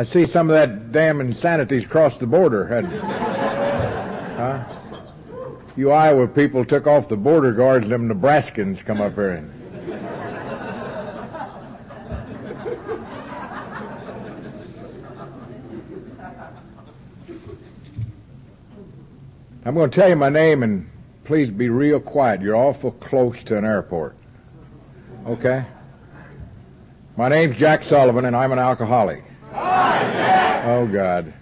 I see some of that damn insanity's crossed the border. You Iowa people took off the border guards, and them Nebraskans come up here. I'm going to tell you my name, and please be real quiet. You're awful close to an airport. Okay? My name's Jack Sullivan, and I'm an alcoholic. Hi, Jack! Oh, God.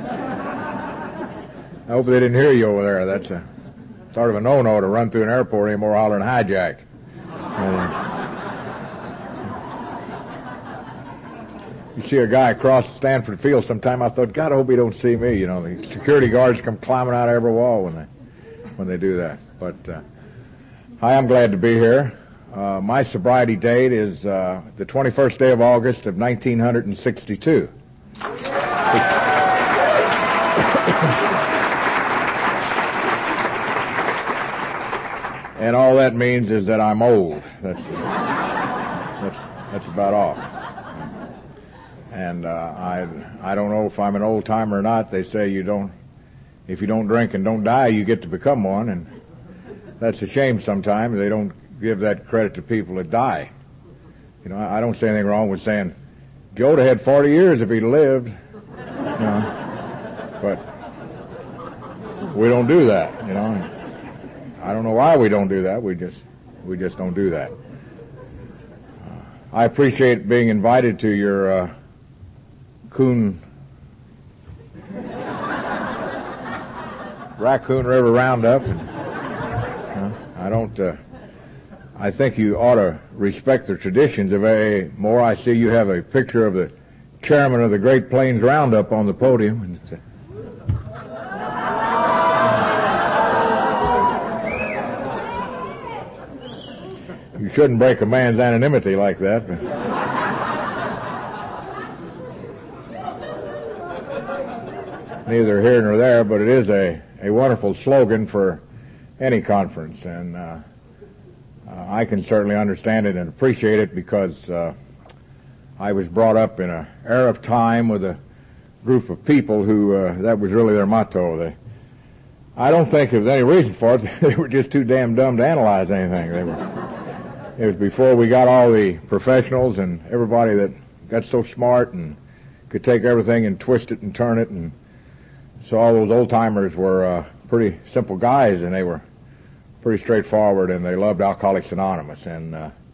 I hope they didn't hear you over there. That's a sort of a no-no to run through an airport anymore hollering, "Hi, Jack." You see a guy across Stanford Field sometime, I thought, God, I hope he don't see me. You know, the security guards come climbing out of every wall when they do that. But hi, I'm glad to be here. My sobriety date is the 21st day of August of 1962. And all that means is that I'm old. That's about all. And I don't know if I'm an old timer or not. They say if you don't drink and don't die, you get to become one, and that's a shame sometimes. They don't give that credit to people that die. You know, I don't say anything wrong with saying Joe would have had 40 years if he'd lived. You know, but we don't do that. You know, I don't know why we don't do that. We just don't do that. I appreciate being invited to your Raccoon River Roundup. I think you ought to respect the traditions of AA more. I see you have a picture of the chairman of the Great Plains Roundup on the podium. You shouldn't break a man's anonymity like that. Neither here nor there, but it is a wonderful slogan for any conference, and I can certainly understand it and appreciate it because I was brought up in an era of time with a group of people who that was really their motto. I don't think there was any reason for it. They were just too damn dumb to analyze anything. It was before we got all the professionals and everybody that got so smart and could take everything and twist it and turn it, and so all those old-timers were pretty simple guys, and they were pretty straightforward, and they loved Alcoholics Anonymous. And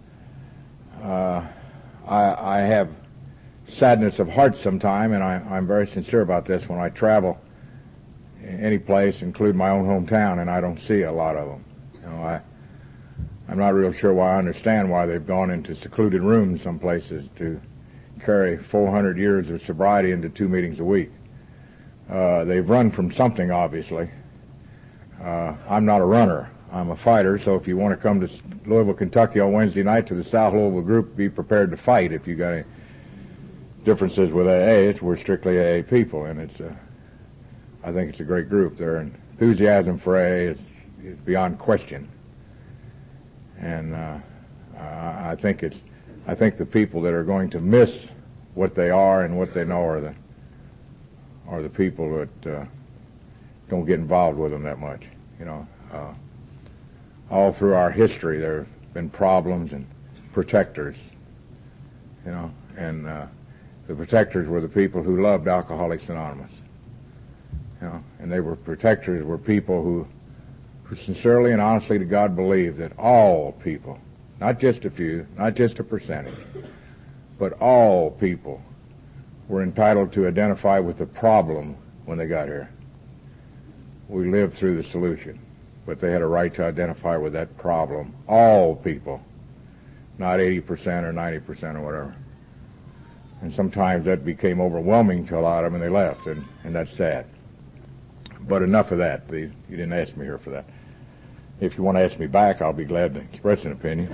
I have sadness of heart sometime, and I'm very sincere about this when I travel any place, including my own hometown, and I don't see a lot of them. You know, I'm not real sure why I understand why they've gone into secluded rooms some places to carry 400 years of sobriety into 2 meetings a week. They've run from something, obviously. I'm not a runner. I'm a fighter, so if you want to come to Louisville, Kentucky on Wednesday night to the South Louisville group, be prepared to fight if you got any differences with AA. We're strictly AA people, and I think it's a great group. Their enthusiasm for AA is beyond question. And I think the people that are going to miss what they are and what they know are the people that don't get involved with them that much. You know, all through our history there have been problems and protectors. You know, and the protectors were the people who loved Alcoholics Anonymous. You know, and protectors were people who sincerely and honestly to God believed that all people, not just a few, not just a percentage, but all people were entitled to identify with the problem when they got here. We lived through the solution, but they had a right to identify with that problem. All people, not 80% or 90% or whatever. And sometimes that became overwhelming to a lot of them, and they left, and that's sad. But enough of that. You didn't ask me here for that. If you want to ask me back, I'll be glad to express an opinion.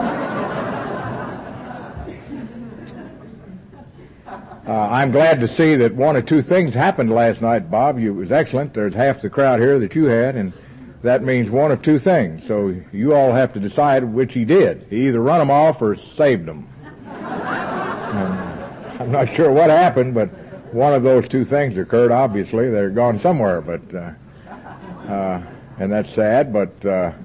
I'm glad to see that one or two things happened last night, Bob. It was excellent. There's half the crowd here that you had, and that means one of two things. So you all have to decide which he did. He either run them off or saved them. And I'm not sure what happened, but one of those two things occurred. Obviously, they're gone somewhere, but and that's sad. But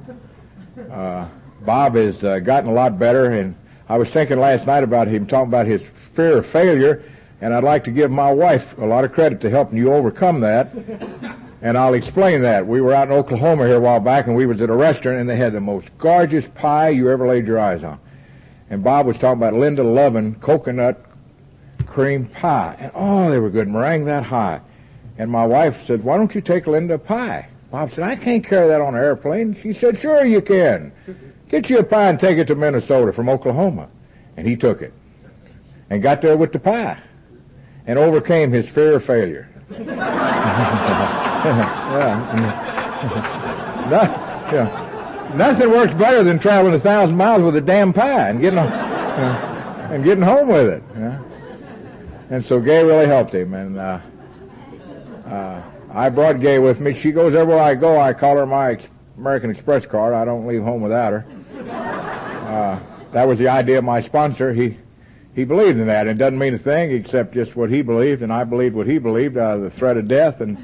Bob has gotten a lot better, and I was thinking last night about him talking about his fear of failure, and I'd like to give my wife a lot of credit to helping you overcome that. And I'll explain that. We were out in Oklahoma here a while back, and we was at a restaurant, and they had the most gorgeous pie you ever laid your eyes on. And Bob was talking about Linda Lovin coconut cream pie. And, oh, they were good, meringue that high. And my wife said, why don't you take Linda a pie? Bob said, I can't carry that on an airplane. She said, sure you can. Get you a pie and take it to Minnesota from Oklahoma. And he took it and got there with the pie and overcame his fear of failure. Nothing works better than traveling 1,000 miles with a damn pie and getting home with it. Yeah? And so Gay really helped him, and I brought Gay with me. She goes everywhere I go. I call her my American Express card. I don't leave home without her. That was the idea of my sponsor. He believed in that. It doesn't mean a thing except just what he believed, and I believed what he believed, the threat of death, and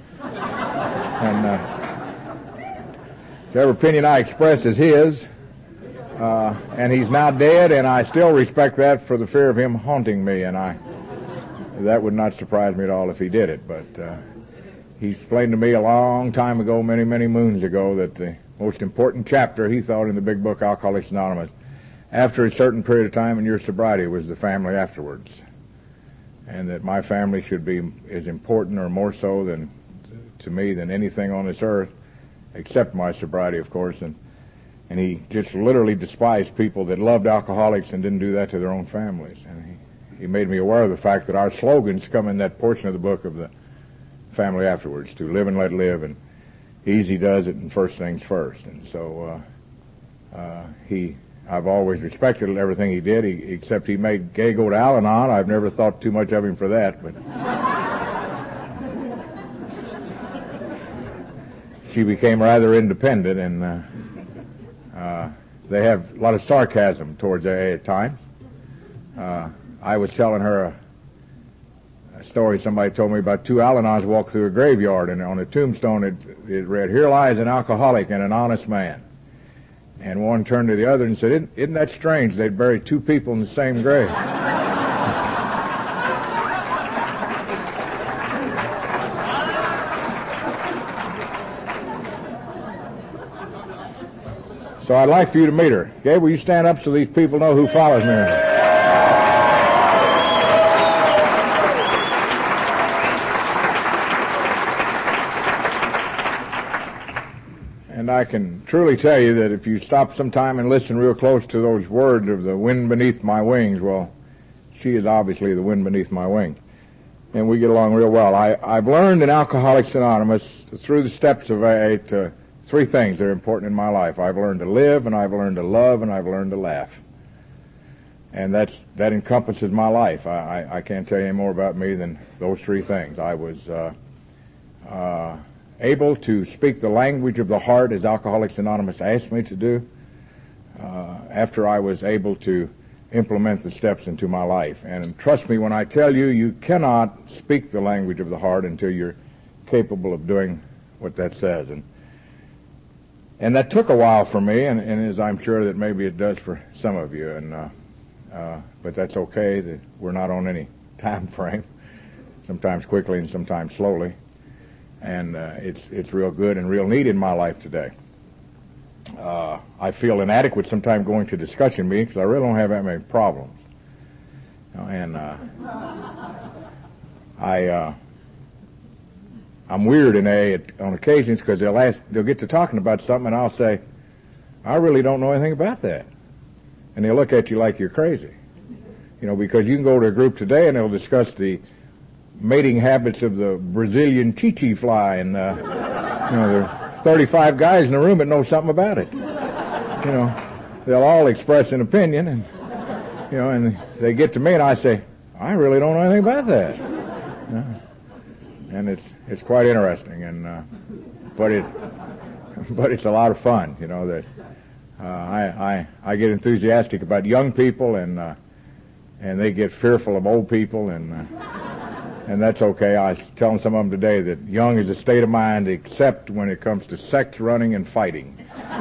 whatever opinion I express is his, and he's now dead, and I still respect that for the fear of him haunting me, and that would not surprise me at all if he did it. But he explained to me a long time ago, many, many moons ago, that the most important chapter he thought in the big book Alcoholics Anonymous, after a certain period of time in your sobriety, was the family afterwards, and that my family should be as important or more so than to me than anything on this earth, except my sobriety, of course. And he just literally despised people that loved alcoholics and didn't do that to their own families. And he made me aware of the fact that our slogans come in that portion of the book of the family afterwards, to live and let live, and easy does it, and first things first. And so I've always respected everything he did, except he made Gay go to Al-Anon. I've never thought too much of him for that, but she became rather independent, and they have a lot of sarcasm towards AA at times. I was telling her a story somebody told me about two Al-Anons walked through a graveyard, and on a tombstone it read, "Here lies an alcoholic and an honest man." And one turned to the other and said, "Isn't that strange? They'd buried two people in the same grave." So I'd like for you to meet her. Gay, will you stand up so these people know who follows me? And I can truly tell you that if you stop sometime and listen real close to those words of the wind beneath my wings, well, she is obviously the wind beneath my wings. And we get along real well. I've learned in Alcoholics Anonymous, through the steps of AA, three things that are important in my life. I've learned to live, and I've learned to love, and I've learned to laugh. And that encompasses my life. I can't tell you any more about me than those three things. I was able to speak the language of the heart, as Alcoholics Anonymous asked me to do, after I was able to implement the steps into my life. And trust me when I tell you, you cannot speak the language of the heart until you're capable of doing what that says. And that took a while for me, and as I'm sure that maybe it does for some of you. But that's okay. That we're not on any time frame. Sometimes quickly and sometimes slowly. And it's real good and real neat in my life today. I feel inadequate sometimes going to discussion meetings because I really don't have that many problems. I'm weird in AA on occasions because they'll get to talking about something and I'll say, I really don't know anything about that. And they'll look at you like you're crazy. Because you can go to a group today and they'll discuss the mating habits of the Brazilian chichi fly, and there are 35 guys in the room that know something about it. They'll all express an opinion, and they get to me and I say, I really don't know anything about that. And it's quite interesting, but it's a lot of fun. That I get enthusiastic about young people, and they get fearful of old people, and And that's okay. I was telling some of them today that young is a state of mind except when it comes to sex, running, and fighting.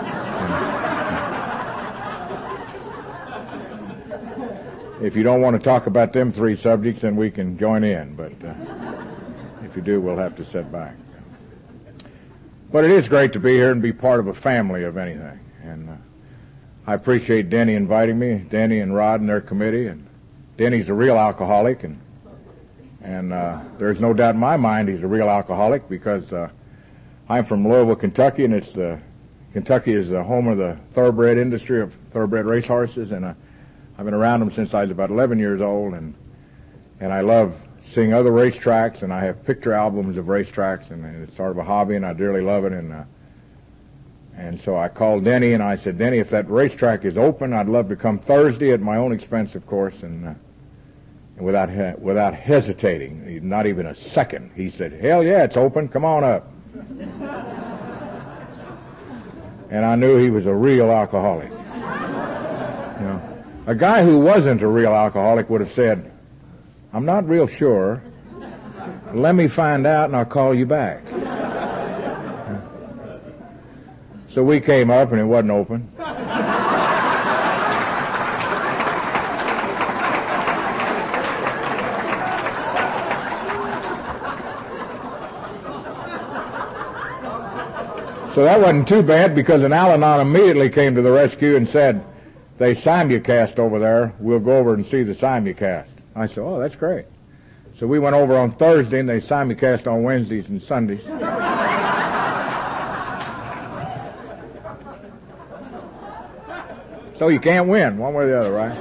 If you don't want to talk about them three subjects, then we can join in. But if you do, we'll have to sit back. But it is great to be here and be part of a family of anything. And I appreciate Denny inviting me, Denny and Rod and their committee. And Denny's a real alcoholic, and there's no doubt in my mind he's a real alcoholic because I'm from Louisville, Kentucky, and Kentucky is the home of the thoroughbred industry of thoroughbred racehorses, and I've been around them since I was about 11 years old, and I love seeing other racetracks, and I have picture albums of racetracks, and it's sort of a hobby, and I dearly love it, and so I called Denny, and I said, Denny, if that racetrack is open, I'd love to come Thursday at my own expense, of course, and without hesitating, not even a second, he said, hell yeah, it's open, come on up. And I knew he was a real alcoholic. A guy who wasn't a real alcoholic would have said, I'm not real sure. Let me find out and I'll call you back. So we came up and it wasn't open. So that wasn't too bad because an Al-Anon immediately came to the rescue and said, they simulcast over there. We'll go over and see the simulcast. I said, oh, that's great. So we went over on Thursday, and they simulcast on Wednesdays and Sundays. So you can't win one way or the other, right?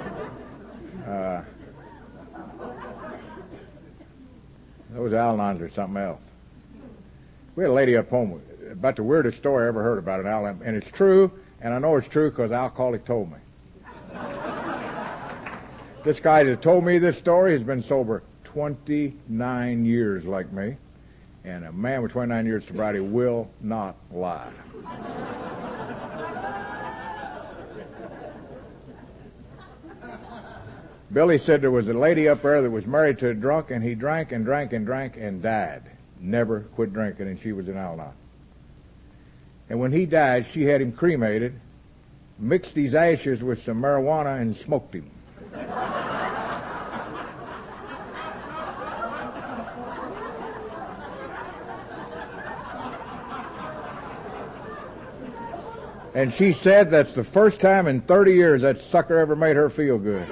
Those Al-Anons are something else. We had a lady up home about the weirdest story I ever heard about an Al-Anon, and it's true. And I know it's true because an alcoholic told me. This guy that told me this story has been sober 29 years like me. And a man with 29 years sobriety will not lie. Billy said there was a lady up there that was married to a drunk, and he drank and drank and drank and died. Never quit drinking, and she was an Al-Anon. And when he died, she had him cremated, mixed his ashes with some marijuana, and smoked him. And she said that's the first time in 30 years that sucker ever made her feel good.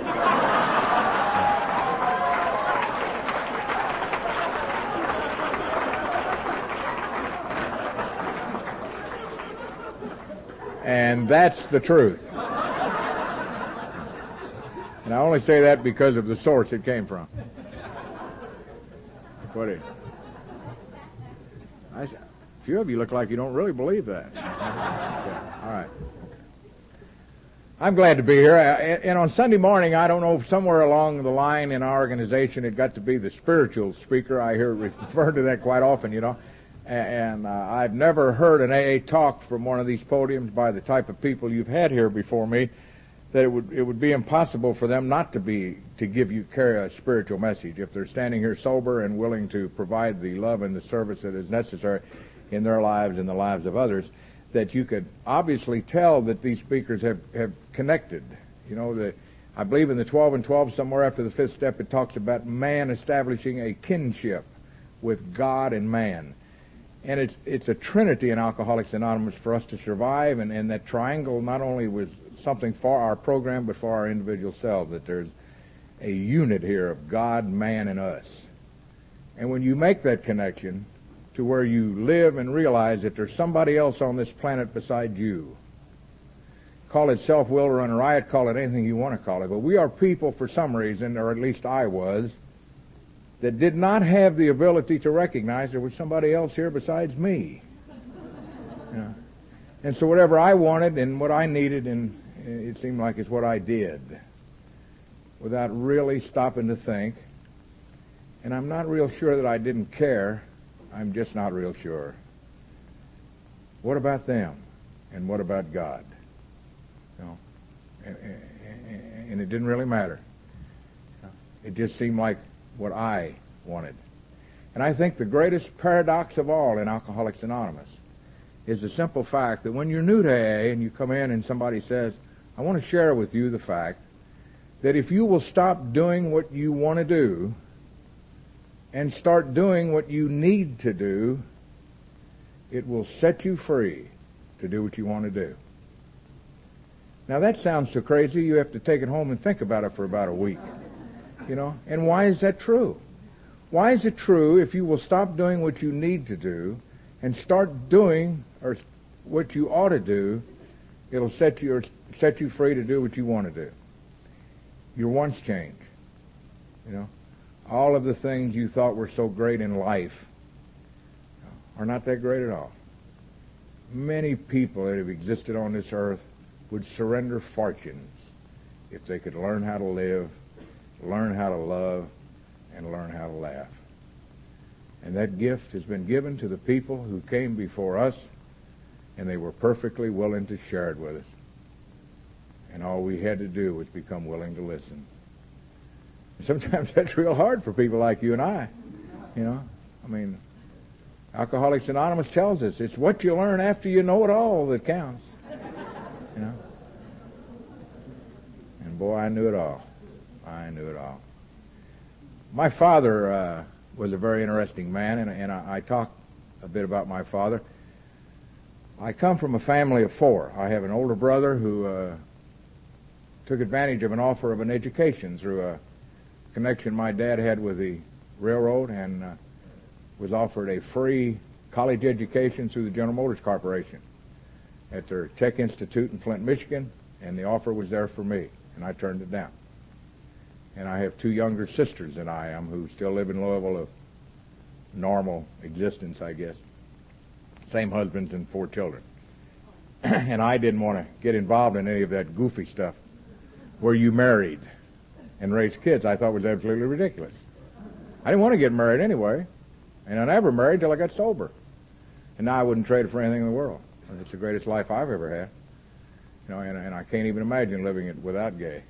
And that's the truth. And I only say that because of the source it came from. What is? A few of you look like you don't really believe that. Okay. All right. Okay. I'm glad to be here. And on Sunday morning, I don't know if somewhere along the line in our organization it got to be the spiritual speaker. I hear referred to that quite often, you know. And I've never heard an AA talk from one of these podiums by the type of people you've had here before me, that it would be impossible for them not to carry a spiritual message if they're standing here sober and willing to provide the love and the service that is necessary in their lives and the lives of others. That you could obviously tell that these speakers have connected. You know, I believe in the 12 and 12, somewhere after the fifth step, it talks about man establishing a kinship with God and man. And it's a trinity in Alcoholics Anonymous for us to survive, and that triangle not only was something for our program, but for our individual selves, that there's a unit here of God, man, and us. And when you make that connection to where you live and realize that there's somebody else on this planet besides you, call it self-will or run riot, call it anything you want to call it, but we are people for some reason, or at least I was, that did not have the ability to recognize there was somebody else here besides me. You know? And so whatever I wanted and what I needed, and it seemed like it's what I did, without really stopping to think. And I'm not real sure that I didn't care. I'm just not real sure. What about them? And what about God? You know? And it didn't really matter. It just seemed like what I wanted. And I think the greatest paradox of all in Alcoholics Anonymous is the simple fact that when you're new to AA and you come in and somebody says, I want to share with you the fact that if you will stop doing what you want to do and start doing what you need to do, it will set you free to do what you want to do. Now that sounds so crazy you have to take it home and think about it for about a week. You know, and why is that true? Why is it true if you will stop doing what you need to do and start doing or what you ought to do, it'll set you free to do what you want to do. Your wants change. You know, all of the things you thought were so great in life are not that great at all. Many people that have existed on this earth would surrender fortunes if they could learn how to live, learn how to love, and learn how to laugh. And that gift has been given to the people who came before us, and they were perfectly willing to share it with us. And all we had to do was become willing to listen. Sometimes that's real hard for people like you and I. You know, I mean, Alcoholics Anonymous tells us it's what you learn after you know it all that counts. You know? And boy, I knew it all. I knew it all. My father was a very interesting man, and I talk a bit about my father. I come from a family of four. I have an older brother who took advantage of an offer of an education through a connection my dad had with the railroad and was offered a free college education through the General Motors Corporation at their Tech Institute in Flint, Michigan, and the offer was there for me, and I turned it down. And I have two younger sisters than I am who still live in Louisville, of normal existence, I guess. Same husbands and 4 children. And I didn't want to get involved in any of that goofy stuff where you married and raised kids. I thought was absolutely ridiculous. I didn't want to get married anyway, and I never married till I got sober. And now I wouldn't trade it for anything in the world. It's the greatest life I've ever had. You know, and I can't even imagine living it without gay.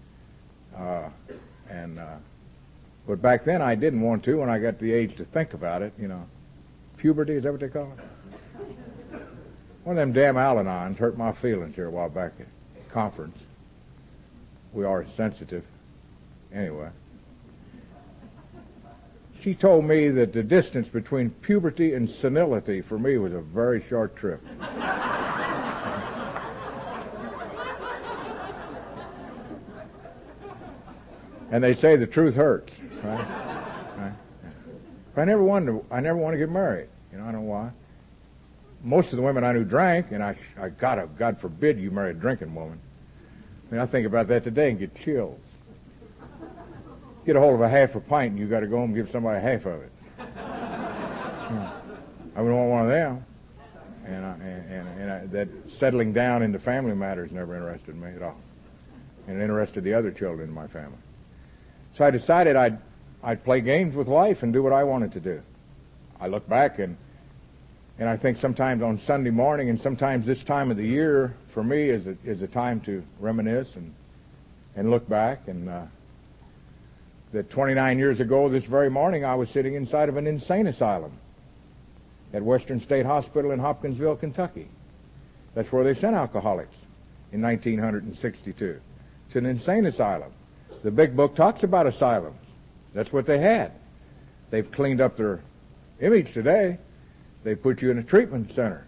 But back then I didn't want to when I got the age to think about it, you know. Puberty, is that what they call it? One of them damn Al-Anons hurt my feelings here a while back at conference. We are sensitive. Anyway. She told me that the distance between puberty and senility for me was a very short trip. And they say the truth hurts, right? Right? But I never wanted to get married. You know, I don't know why. Most of the women I knew drank, and God forbid you marry a drinking woman. I mean, I think about that today and get chills. Get a hold of a half a pint, and you got to go home and give somebody half of it. I wouldn't want one of them. And that settling down into family matters never interested me at all, and it interested the other children in my family. So I decided I'd play games with life and do what I wanted to do. I look back and I think sometimes on Sunday morning and sometimes this time of the year for me is a time to reminisce and look back. And that 29 years ago this very morning I was sitting inside of an insane asylum at Western State Hospital in Hopkinsville, Kentucky. That's where they sent alcoholics in 1962. It's an insane asylum. The big book talks about asylums. That's what they had. They've cleaned up their image today. They put you in a treatment center.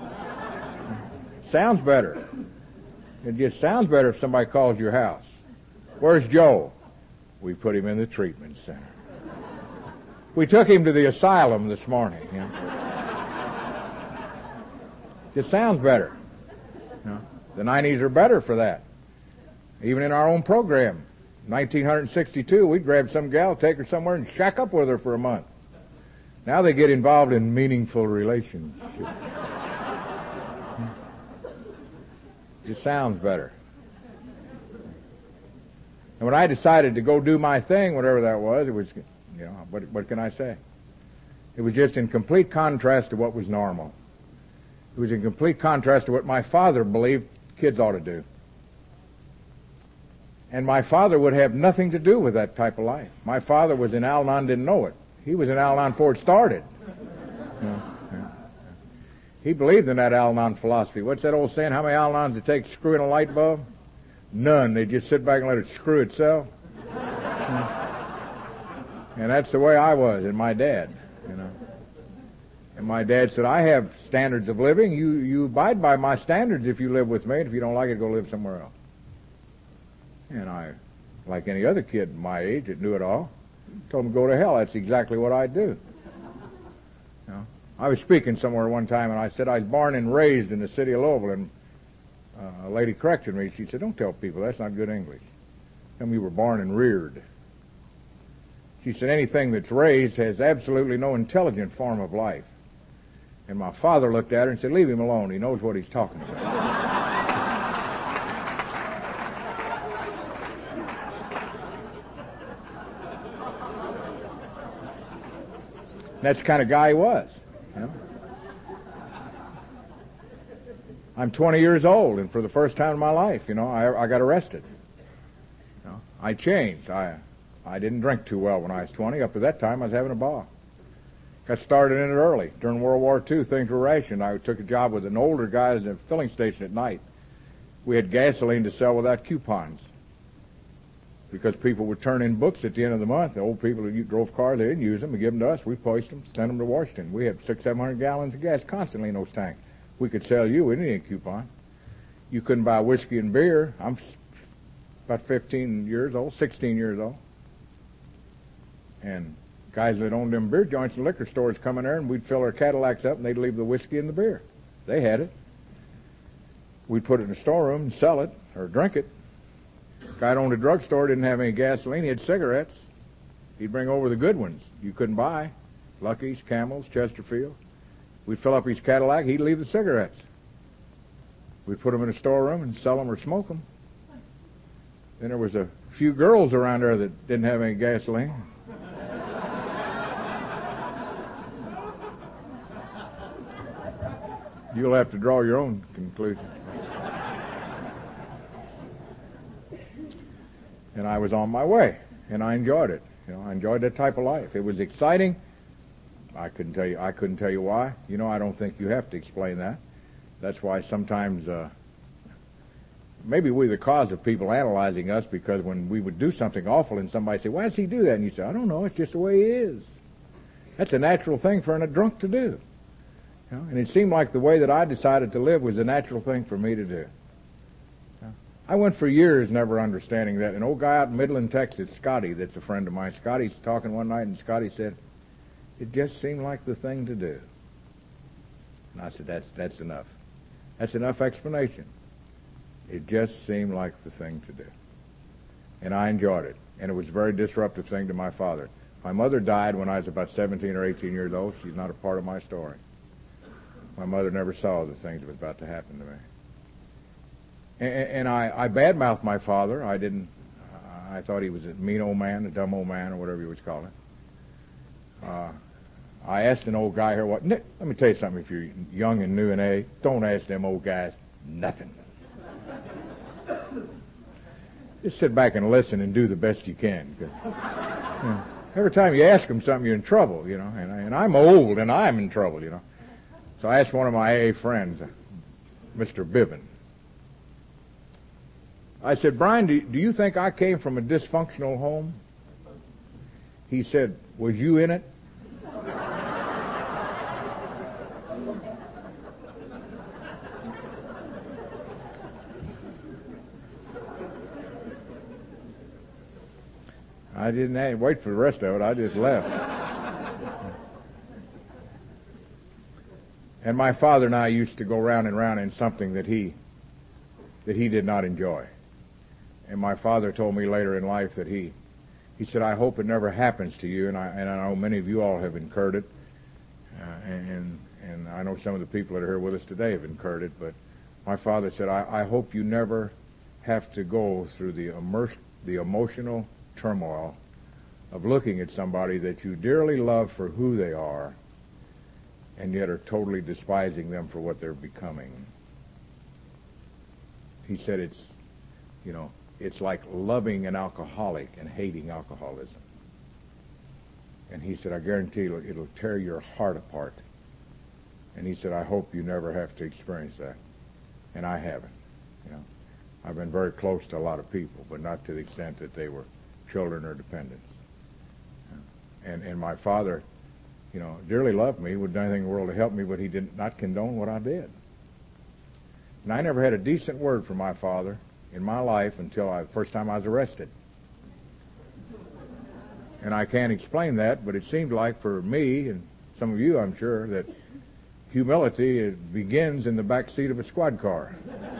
Sounds better. It just sounds better if somebody calls your house. Where's Joe? We put him in the treatment center. We took him to the asylum this morning. You know? Just sounds better. You know? The 90s are better for that. Even in our own program. 1962, we'd grab some gal, take her somewhere, and shack up with her for a month. Now they get involved in meaningful relationships. Just sounds better. And when I decided to go do my thing, whatever that was, it was, you know, what can I say? It was just in complete contrast to what was normal. It was in complete contrast to what my father believed kids ought to do. And my father would have nothing to do with that type of life. My father was in Al-Anon, didn't know it. He was in Al-Anon before it started. Yeah. He believed in that Al-Anon philosophy. What's that old saying? How many Al-Anons it takes to screw in a light bulb? None. They just sit back and let it screw itself. And that's the way I was, and my dad, And my dad said, I have standards of living. You abide by my standards if you live with me, and if you don't like it, go live somewhere else. And I, like any other kid my age that knew it all, told him to go to hell. That's exactly what I'd do. I was speaking somewhere one time, and I said I was born and raised in the city of Louisville, and a lady corrected me. She said, don't tell people that's not good English. Tell them you were born and reared. She said, anything that's raised has absolutely no intelligent form of life. And my father looked at her and said, leave him alone. He knows what he's talking about. That's the kind of guy he was. I'm 20 years old, and for the first time in my life, I got arrested. I changed. I didn't drink too well when I was 20. Up to that time, I was having a ball. Got started in it early. During World War II, things were rationed. I took a job with an older guy at a filling station at night. We had gasoline to sell without coupons because people would turn in books at the end of the month. The old people who drove cars, they didn't use them. They give them to us. We post them, send them to Washington. We had 600-700 gallons of gas constantly in those tanks. We could sell you. We didn't need a coupon. You couldn't buy whiskey and beer. I'm about 16 years old. And guys that owned them beer joints and liquor stores come in there, and we'd fill our Cadillacs up, and they'd leave the whiskey and the beer. They had it. We'd put it in the storeroom and sell it or drink it. Guy that owned a drugstore didn't have any gasoline. He had cigarettes. He'd bring over the good ones you couldn't buy. Lucky's, Camels, Chesterfield. We'd fill up his Cadillac. He'd leave the cigarettes. We'd put them in a storeroom and sell them or smoke them. Then there was a few girls around there that didn't have any gasoline. You'll have to draw your own conclusions. And I was on my way, and I enjoyed it. I enjoyed that type of life. It was exciting. I couldn't tell you why. I don't think you have to explain that. That's why sometimes maybe we're the cause of people analyzing us, because when we would do something awful and somebody say, why does he do that? And you say, I don't know, it's just the way he is. That's a natural thing for a drunk to do. And it seemed like the way that I decided to live was a natural thing for me to do. I went for years never understanding that. An old guy out in Midland, Texas, Scotty, that's a friend of mine, Scotty's talking one night, and Scotty said, it just seemed like the thing to do. And I said, that's enough. That's enough explanation. It just seemed like the thing to do. And I enjoyed it. And it was a very disruptive thing to my father. My mother died when I was about 17 or 18 years old. She's not a part of my story. My mother never saw the things that was about to happen to me. And I badmouthed my father. I thought he was a mean old man, a dumb old man, or whatever you would call it. I asked an old guy here, Nick, let me tell you something, if you're young and new in A, don't ask them old guys nothing. Just sit back and listen and do the best you can. Every time you ask them something, you're in trouble, and I'm old and I'm in trouble, So I asked one of my AA friends, Mr. Biven. I said, Brian, do you think I came from a dysfunctional home? He said, was you in it? I didn't wait for the rest of it. I just left. And my father and I used to go round and round in something that he did not enjoy. And my father told me later in life that he said, I hope it never happens to you. And I know many of you all have incurred it. And I know some of the people that are here with us today have incurred it. But my father said, I hope you never have to go through the emotional turmoil of looking at somebody that you dearly love for who they are, and yet are totally despising them for what they're becoming. He said it's like loving an alcoholic and hating alcoholism. And he said, I guarantee it'll tear your heart apart. And he said, I hope you never have to experience that. And I haven't. You know, I've been very close to a lot of people, but not to the extent that they were children or dependents. And my father, you know, dearly loved me, would do anything in the world to help me, but he did not condone what I did. And I never had a decent word from my father in my life until the first time I was arrested. And I can't explain that, but it seemed like for me, and some of you, I'm sure, that humility begins in the back seat of a squad car.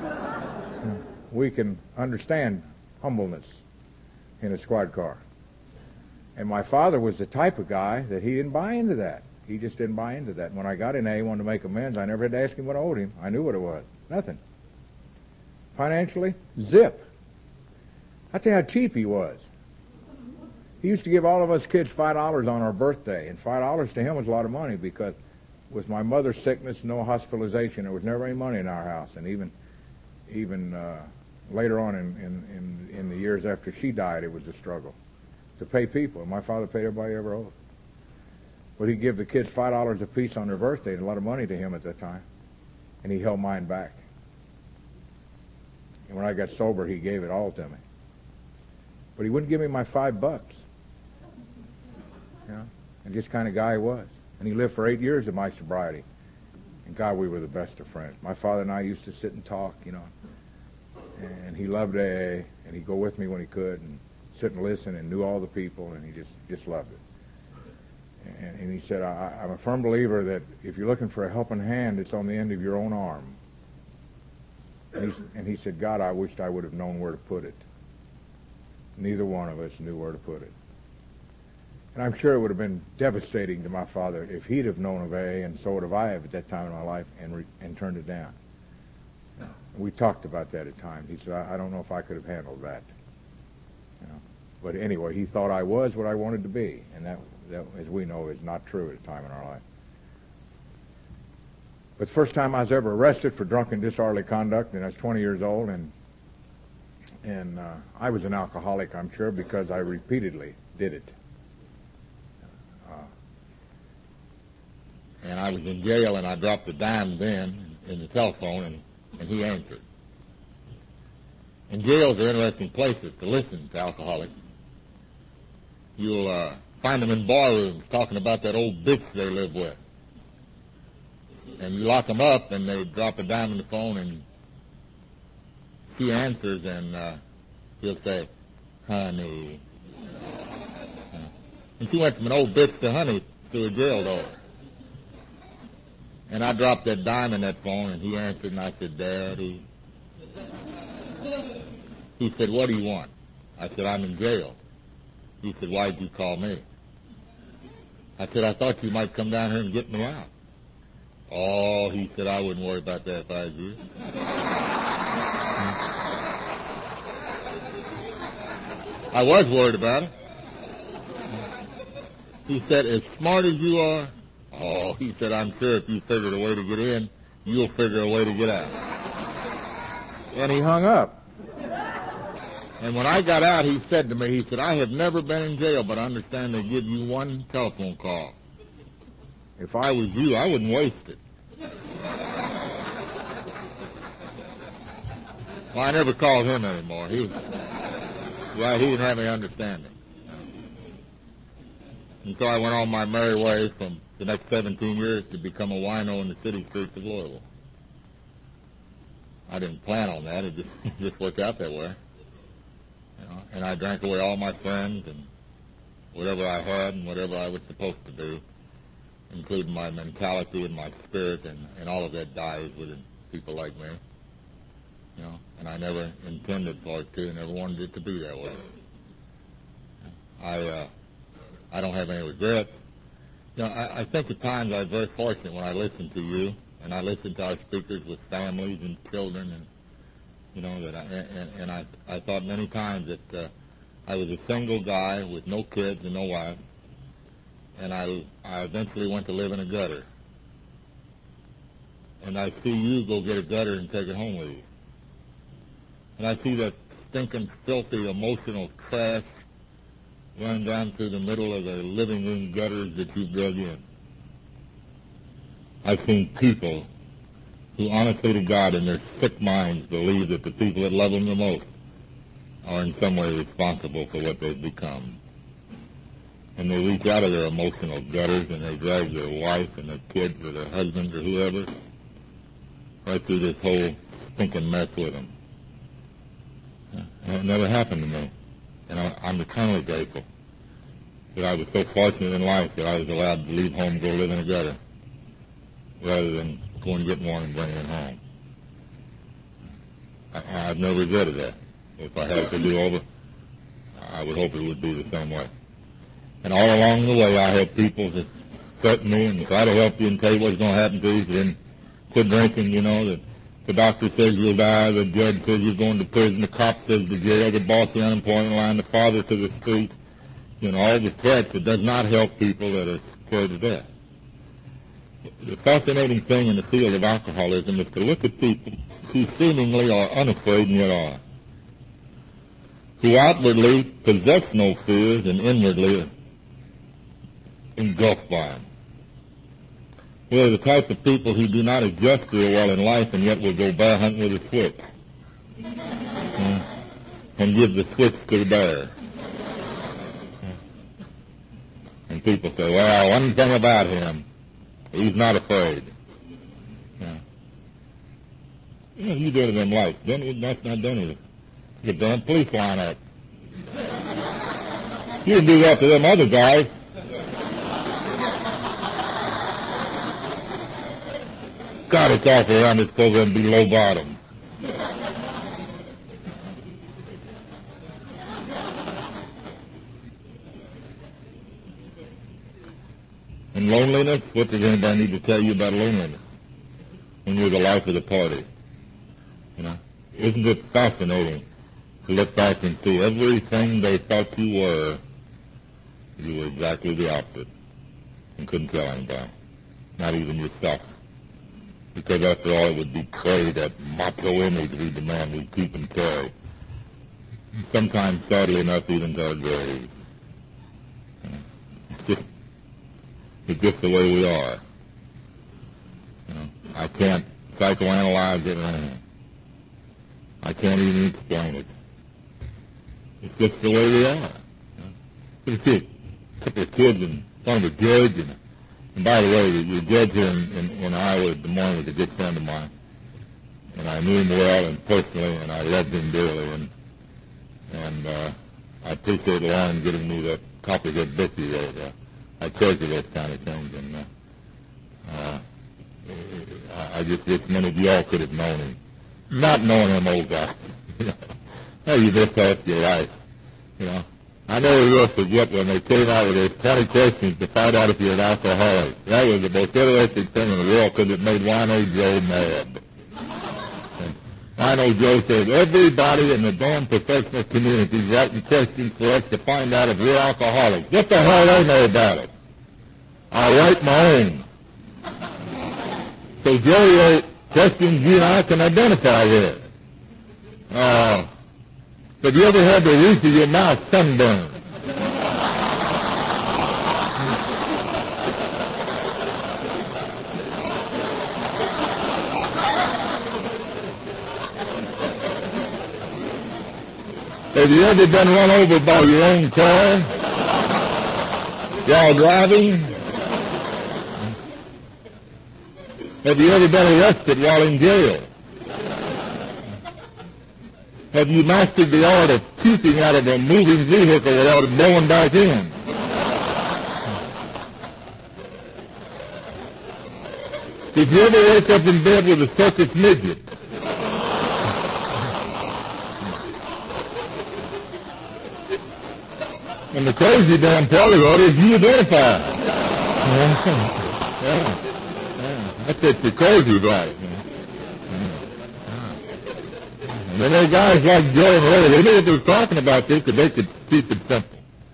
We can understand humbleness in a squad car. And my father was the type of guy that he didn't buy into that. He just didn't buy into that. And when I got in A, wanted to make amends, I never had to ask him what I owed him. I knew what it was. Nothing. Financially, zip. I'd say how cheap he was. He used to give all of us kids $5 on our birthday, and $5 to him was a lot of money because with my mother's sickness, no hospitalization, there was never any money in our house. And even later on in the years after she died, it was a struggle to pay people. And my father paid everybody ever owed. But he'd give the kids $5 a piece on their birthday, and a lot of money to him at that time. And he held mine back. And when I got sober, he gave it all to me. But he wouldn't give me my $5. You know, and just kind of guy he was. And he lived for 8 years of my sobriety. And God, we were the best of friends. My father and I used to sit and talk, you know. And he loved AA, and he'd go with me when he could, and sit and listen, and knew all the people, and he just loved it. And he said, I'm a firm believer that if you're looking for a helping hand, it's on the end of your own arm. And he said, God, I wished I would have known where to put it. Neither one of us knew where to put it. And I'm sure it would have been devastating to my father if he'd have known of AA, and so would have I at that time in my life, and turned it down. We talked about that at times. He said, I don't know if I could have handled that. You know. But anyway, he thought I was what I wanted to be, and that, as we know, is not true at a time in our life. But the first time I was ever arrested for drunken disorderly conduct, and I was 20 years old, and I was an alcoholic, I'm sure, because I repeatedly did it. And I was in jail, and I dropped a dime then in the telephone, and he answered. And jails are interesting places to listen to alcoholics. You'll find them in bar rooms talking about that old bitch they live with. And you lock them up, and they drop a dime on the phone, and she answers, and he'll say, honey. And she went from an old bitch to honey through a jail door. And I dropped that dime in that phone, and he answered, and I said, Daddy. He said, what do you want? I said, I'm in jail. He said, why'd you call me? I said, I thought you might come down here and get me out. Oh, he said, I wouldn't worry about that if I was you. I was worried about it. He said, as smart as you are, oh, he said, I'm sure if you figured a way to get in, you'll figure a way to get out. And he hung up. And when I got out, he said to me, he said, I have never been in jail, but I understand they give you one telephone call. If I was you, I wouldn't waste it. Well, I never called him anymore. He didn't have any understanding. And so I went on my merry way from the next 17 years to become a wino in the city streets of Louisville. I didn't plan on that. It just worked out that way. You know, and I drank away all my friends and whatever I had and whatever I was supposed to do, including my mentality and my spirit, and all of that dies within people like me. You know, and I never intended for it to, never wanted it to be that way. I don't have any regrets. You know, I think at times I was very fortunate when I listened to you, and I listened to our speakers with families and children, and you know that I thought many times that I was a single guy with no kids and no wife, and I eventually went to live in a gutter. And I see you go get a gutter and take it home with you. And I see that stinking, filthy, emotional trash run down through the middle of the living room gutters that you dug in. I've seen people who honestly to God in their sick minds believe that the people that love them the most are in some way responsible for what they've become. And they reach out of their emotional gutters and they drag their wife and their kids or their husband or whoever right through this whole stinking mess with them. And it never happened to me. And I'm eternally grateful that I was so fortunate in life that I was allowed to leave home and go live in a gutter rather than go and get one and bring it home. I've no regret of that. If I had it to do over, I would hope it would be the same way. And all along the way, I had people that threaten me and try to help you and tell you what's going to happen to you. Then quit drinking, you know, that the doctor says you'll die, the judge says you're going to prison, the cop says to jail, the boss the unemployment line, the father to the street. You know, all the threats. It does not help people that are scared to death. The fascinating thing in the field of alcoholism is to look at people who seemingly are unafraid and yet are, who outwardly possess no fears and inwardly are engulfed by them. We're the type of people who do not adjust real well in life and yet will go bear hunting with a switch and give the switch to the bear. And people say, well, one thing about him, he's not afraid. You know, you do it in life. That's not done with it. Get damn police line up. You can do that to them other guys. God, it's awful around this program below bottom. And loneliness, what does anybody need to tell you about loneliness when you're the life of the party? You know, isn't it fascinating to look back and see everything they thought you were exactly the opposite and couldn't tell anybody, not even yourself. Because after all, it would betray that macho image we demand we keep and carry. Sometimes, sadly enough, even to our grave. It's just the way we are. You know, I can't psychoanalyze it. I can't even explain it. It's just the way we are. You see a couple of kids in front of a judge, and by the way, the judge here in Iowa, Des Moines, was a good friend of mine, and I knew him well and personally, and I loved him dearly, and I appreciate Lauren giving me that copy of that book he wrote. I treasure those kind of things, and I just wish many of y'all could have known him. Not knowing him, old guy. Hey, you just lost your life. You know, I never will forget when they came out with those 20 questions to find out if you're an alcoholic. That was the most interesting thing in the world because it made Wino Joe mad. And Wino Joe said, everybody in the damn professional community is writing questions for us to find out if we're alcoholics. What the hell they know about it? I'll write my own. So Joe wrote questions you and I can identify with. Have you ever had the roof of your mouth sunburned? Have you ever been run over by your own car while driving? Have you ever been arrested while in jail? Have you mastered the art of puking out of a moving vehicle without it blowing back in? Did you ever wake up in bed with a circus midget? And the crazy damn part about it is you identify. That's what the crazy about it. And then there are guys like Joe and Ray, they knew what they were talking about this because they could keep it simple.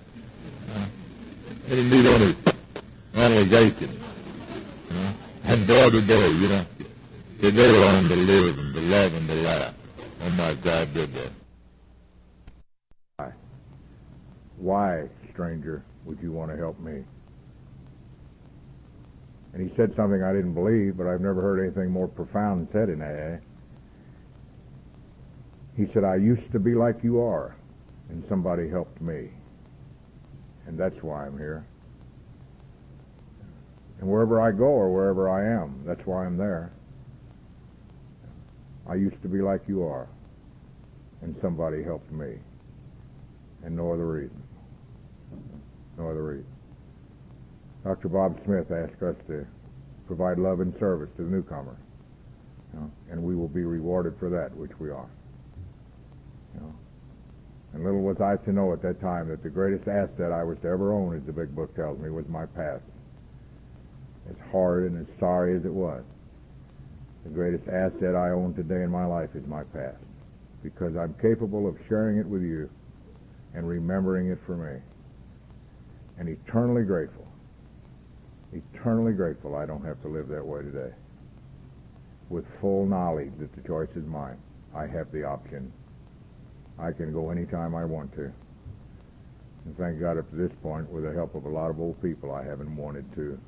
They didn't need any analyzation. And door to door, you know. They learned to live and to love and to laugh. Oh my God, did that. Why stranger, would you want to help me? And he said something I didn't believe, but I've never heard anything more profound said in AA. He said, I used to be like you are, and somebody helped me. And that's why I'm here. And wherever I go or wherever I am, that's why I'm there. I used to be like you are, and somebody helped me. And no other reason. No other reason. Dr. Bob Smith asked us to provide love and service to the newcomer. And we will be rewarded for that, which we are. And little was I to know at that time that the greatest asset I was to ever own, as the big book tells me, was my past. As hard and as sorry as it was, the greatest asset I own today in my life is my past, because I'm capable of sharing it with you and remembering it for me. And eternally grateful I don't have to live that way today. With full knowledge that the choice is mine. I have the option. I can go anytime I want to. And thank God up to this point, with the help of a lot of old people, I haven't wanted to.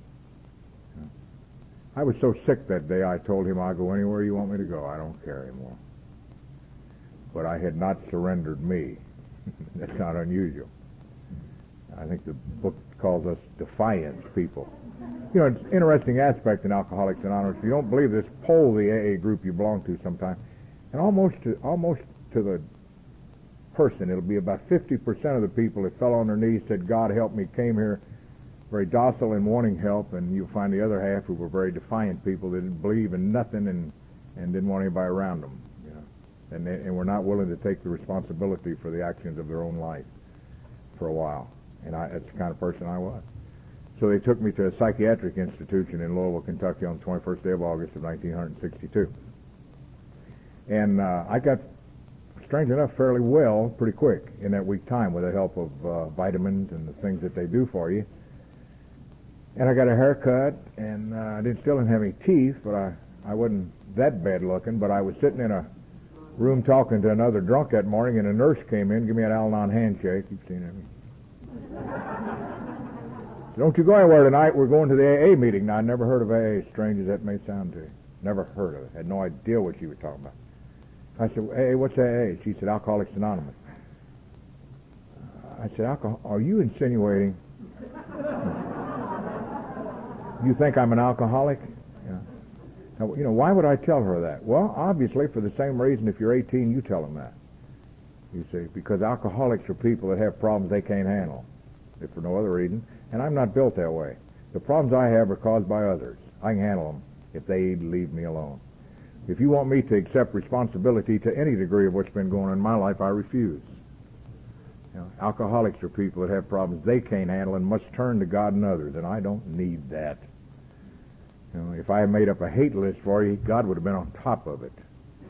I was so sick that day, I told him, I'll go anywhere you want me to go. I don't care anymore. But I had not surrendered me. That's not unusual. I think the book calls us defiant people. It's an interesting aspect in Alcoholics Anonymous. If you don't believe this, poll the AA group you belong to sometime. And almost to the person, it'll be about 50% of the people that fell on their knees, said, God help me, came here very docile and wanting help, and you'll find the other half who were very defiant people that didn't believe in nothing and didn't want anybody around them, and were not willing to take the responsibility for the actions of their own life for a while. And that's the kind of person I was. So they took me to a psychiatric institution in Louisville, Kentucky on the 21st day of August of 1962. And I got, strangely enough, fairly well pretty quick in that week time with the help of vitamins and the things that they do for you. And I got a haircut, and I still didn't have any teeth, but I wasn't that bad looking, but I was sitting in a room talking to another drunk that morning, and a nurse came in, give me an Al-Anon handshake. You've seen it. Don't you go anywhere tonight, we're going to the AA meeting. Now, I never heard of AA, strange as that may sound to you. Never heard of it. Had no idea what she was talking about. I said, hey, what's AA? She said, Alcoholics Anonymous. I said, are you insinuating you think I'm an alcoholic? Now, why would I tell her that? Well, obviously, for the same reason, if you're 18, you tell them that. You see, because alcoholics are people that have problems they can't handle, if for no other reason. And I'm not built that way. The problems I have are caused by others. I can handle them if they leave me alone. If you want me to accept responsibility to any degree of what's been going on in my life, I refuse. Alcoholics are people that have problems they can't handle and must turn to God and others, and I don't need that. If I had made up a hate list for you, God would have been on top of it.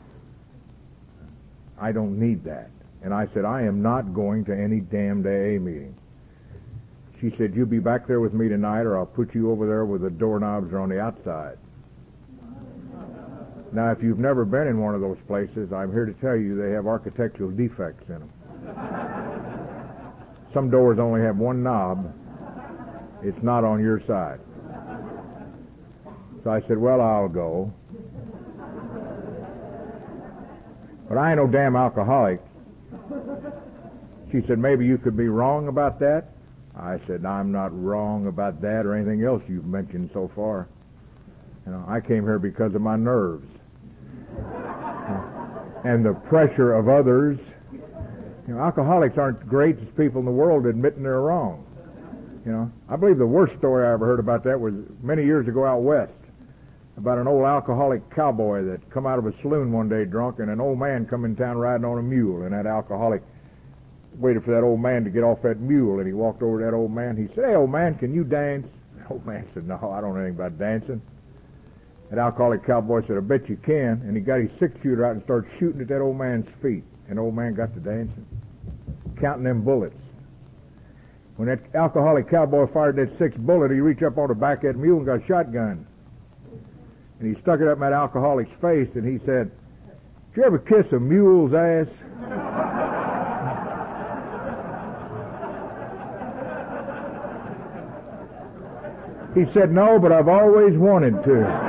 I don't need that. And I said, I am not going to any damned AA meeting. She said, you be back there with me tonight, or I'll put you over there where the doorknobs are on the outside. Now, if you've never been in one of those places, I'm here to tell you they have architectural defects in them. Some doors only have one knob. It's not on your side. So I said, well, I'll go. But I ain't no damn alcoholic. She said, maybe you could be wrong about that. I said, I'm not wrong about that or anything else you've mentioned so far. I came here because of my nerves and the pressure of others. Alcoholics aren't the greatest people in the world admitting they're wrong. I believe the worst story I ever heard about that was many years ago out west, about an old alcoholic cowboy that come out of a saloon one day drunk, and an old man come in town riding on a mule, and that alcoholic waited for that old man to get off that mule, and he walked over to that old man. He said, hey, old man, can you dance? The old man said, no, I don't know anything about dancing. That alcoholic cowboy said, I bet you can, and he got his six-shooter out and started shooting at that old man's feet. And the old man got to dancing, counting them bullets. When that alcoholic cowboy fired that sixth bullet, he reached up on the back of that mule and got a shotgun. And he stuck it up in that alcoholic's face, and he said, did you ever kiss a mule's ass? He said, no, but I've always wanted to.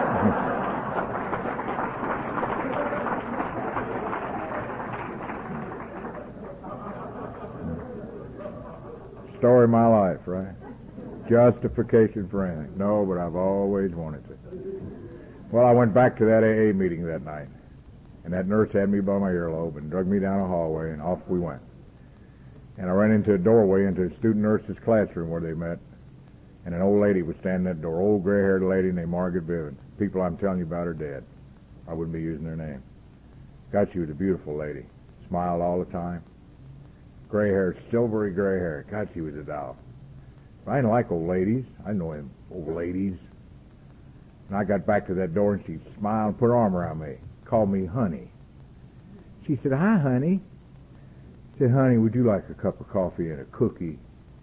Story of my life, right? Justification for anything. No, but I've always wanted to. Well, I went back to that AA meeting that night, and that nurse had me by my earlobe and dragged me down a hallway, and off we went. And I ran into a doorway into a student nurse's classroom where they met, and an old lady was standing at the door, old gray-haired lady named Margaret Bivens. People I'm telling you about are dead. I wouldn't be using their name. God, she was a beautiful lady. Smiled all the time. Gray hair, silvery gray hair. God, she was a doll. I didn't like old ladies. I know him, old ladies. And I got back to that door, and she smiled and put her arm around me, called me honey. She said, hi, honey. I said, honey, would you like a cup of coffee and a cookie?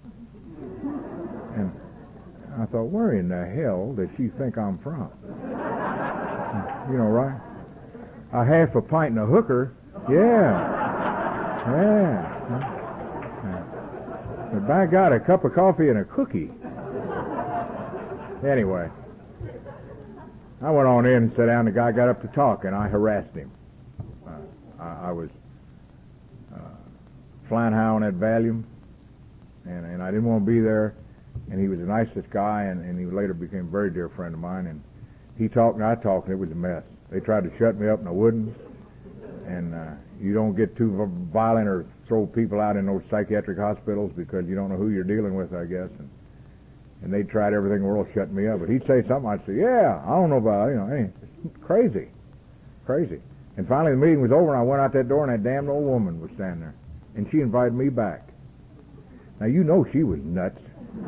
And I thought, where in the hell does she think I'm from? You know, right? A half a pint and a hooker? Yeah. Yeah. But by God, a cup of coffee and a cookie. Anyway, I went on in and sat down. The guy got up to talk, and I harassed him. I was flying high on that Valium, and I didn't want to be there. And he was the nicest guy, and he later became a very dear friend of mine. And he talked and I talked, and it was a mess. They tried to shut me up, and I wouldn't. And you don't get too violent or throw people out in those psychiatric hospitals because you don't know who you're dealing with, I guess. And they tried everything in the world shutting me up. But he'd say something, I'd say, yeah, I don't know about it. You know, hey, crazy. And finally the meeting was over, and I went out that door, and that damned old woman was standing there. And she invited me back. Now, you know she was nuts.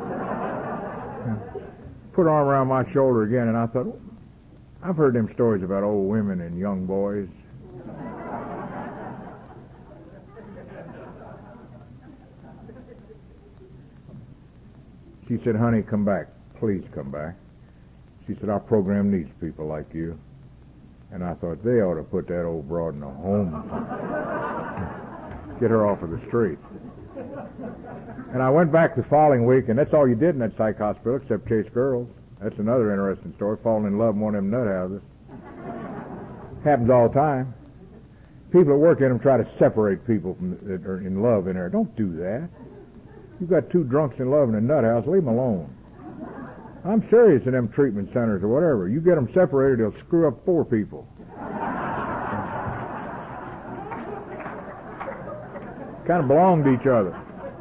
Put her arm around my shoulder again, and I thought, oh, I've heard them stories about old women and young boys. She said, honey, come back. Please come back. She said, our program needs people like you. And I thought, they ought to put that old broad in a home. Get her off of the street. And I went back the following week, and that's all you did in that psych hospital except chase girls. That's another interesting story, falling in love in one of them nut houses. Happens all the time. People that work in them try to separate people that are in love in there. Don't do that. You've got two drunks in love in a nut house, leave them alone. I'm serious in them treatment centers or whatever. You get them separated, they'll screw up 4 people. Kind of belong to each other.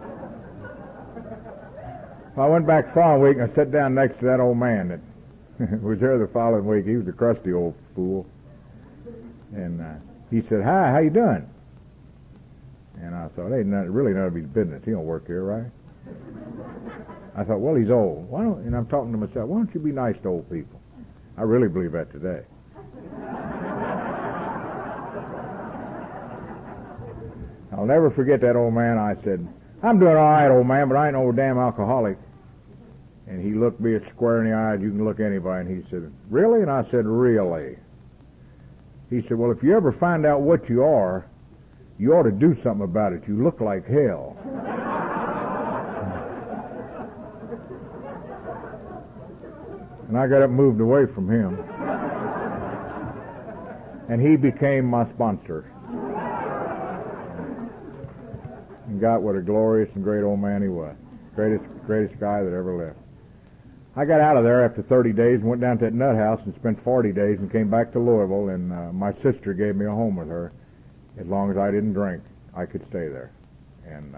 I went back the following week and I sat down next to that old man that was there the following week. He was a crusty old fool. And he said, hi, how you doing? And I thought, hey, really none of his business. He don't work here, right? I thought, well, he's old. And I'm talking to myself, why don't you be nice to old people? I really believe that today. I'll never forget that old man. I said, I'm doing all right, old man, but I ain't no damn alcoholic. And he looked me square in the eye. You can look anybody. And he said, really? And I said, really? He said, well, if you ever find out what you are, you ought to do something about it. You look like hell. And I got up and moved away from him. And he became my sponsor. And God, what a glorious and great old man he was. Greatest guy that ever lived. I got out of there after 30 days and went down to that nut house and spent 40 days and came back to Louisville, and my sister gave me a home with her. As long as I didn't drink, I could stay there. And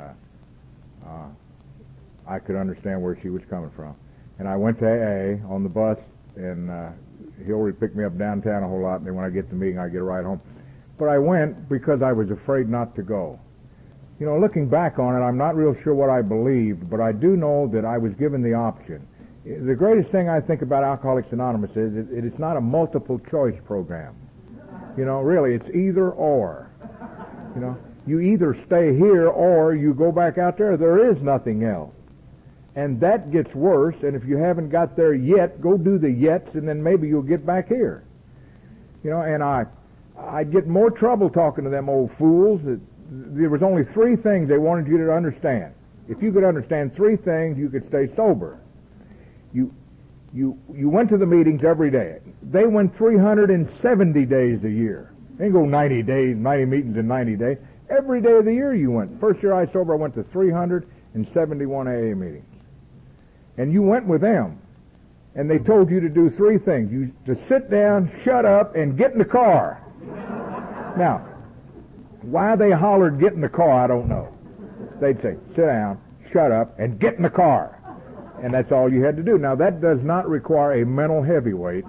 I could understand where she was coming from. And I went to AA on the bus, and Hillary picked me up downtown a whole lot, and then when I get to the meeting, I get a ride home. But I went because I was afraid not to go. You know, looking back on it, I'm not real sure what I believed, but I do know that I was given the option. The greatest thing I think about Alcoholics Anonymous is it's not a multiple choice program. You know, really, it's either or. You know, you either stay here or you go back out there. There is nothing else. And that gets worse, and if you haven't got there yet, go do the yets, and then maybe you'll get back here. You know, and I'd get more trouble talking to them old fools. There was only 3 things they wanted you to understand. If you could understand 3 things, you could stay sober. You went to the meetings every day. They went 370 days a year. They didn't go 90 days, 90 meetings in 90 days. Every day of the year you went. First year I sober, I went to 371 AA meetings. And you went with them. And they told you to do three things. To sit down, shut up, and get in the car. Now, why they hollered get in the car, I don't know. They'd say, sit down, shut up, and get in the car. And that's all you had to do. Now, that does not require a mental heavyweight,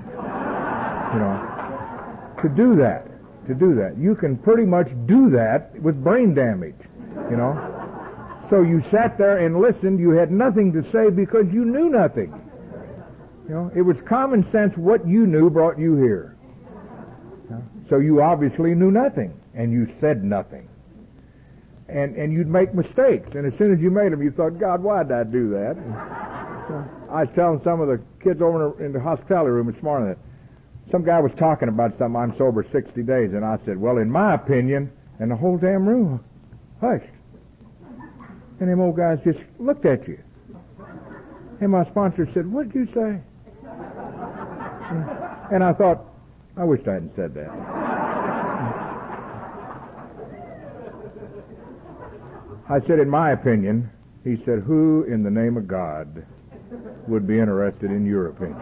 to do that. You can pretty much do that with brain damage, So you sat there and listened. You had nothing to say because you knew nothing. It was common sense. What you knew brought you here. So you obviously knew nothing, and you said nothing. And you'd make mistakes, and as soon as you made them, you thought, God, why did I do that? I was telling some of the kids over in the hospitality room this morning that some guy was talking about something, I'm sober 60 days, and I said, well, in my opinion, and the whole damn room hushed. And them old guys just looked at you. And my sponsor said, what did you say? And I thought, I wished I hadn't said that. I said, in my opinion. He said, who in the name of God would be interested in your opinion?